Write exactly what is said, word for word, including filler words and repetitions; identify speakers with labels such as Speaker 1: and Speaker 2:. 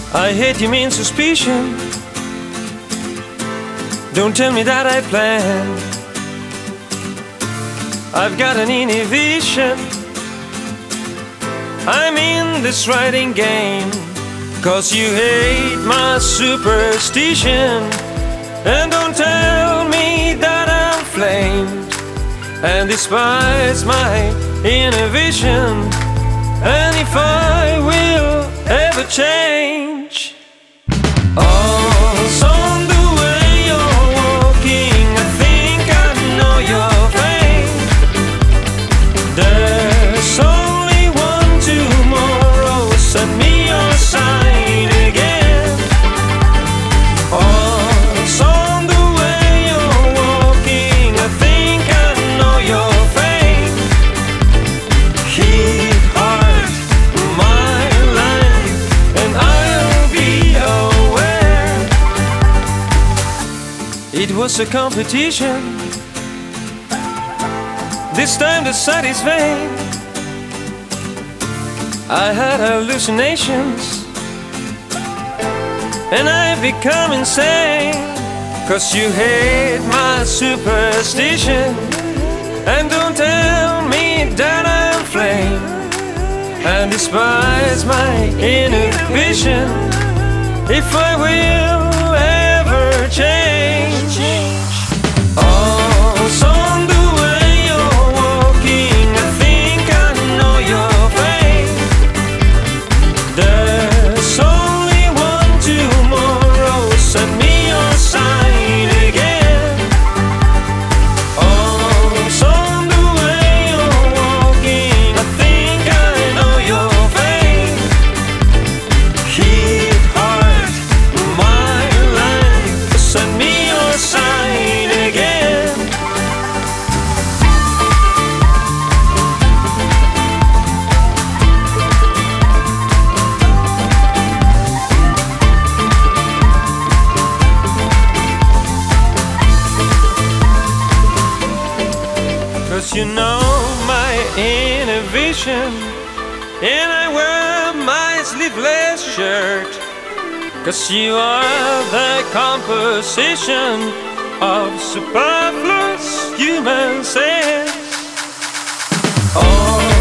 Speaker 1: I hate you mean suspicion. Don't tell me that I plan. I've got an inhibition. I'm in this writing game. Cause you hate my superstition. And don't tell me that I'm flamed and despise my inhibition. And if I will ever change, oh, on the way you're walking, I think I know your fate. There's only one tomorrow, send me your sign again. Oh, on the way you're walking, I think I know your fate. Hit hard my life, and I'll be aware. It was a competition. This time the sight is vain. I had hallucinations, and I've become insane. Cause you hate my superstition. And don't tell me that I'm flame and despise my inhibition. If I will ever change, oh, on the way you're walking, I think I know your fate. There's only one tomorrow, send me your sign again. Oh, on the way you're walking, I think I know your fate. Hit hard my life, send me your sign again. Cause you know my inhibition, and I wear my sleeveless shirt. Cause you are the composition of superfluous human sense. Oh,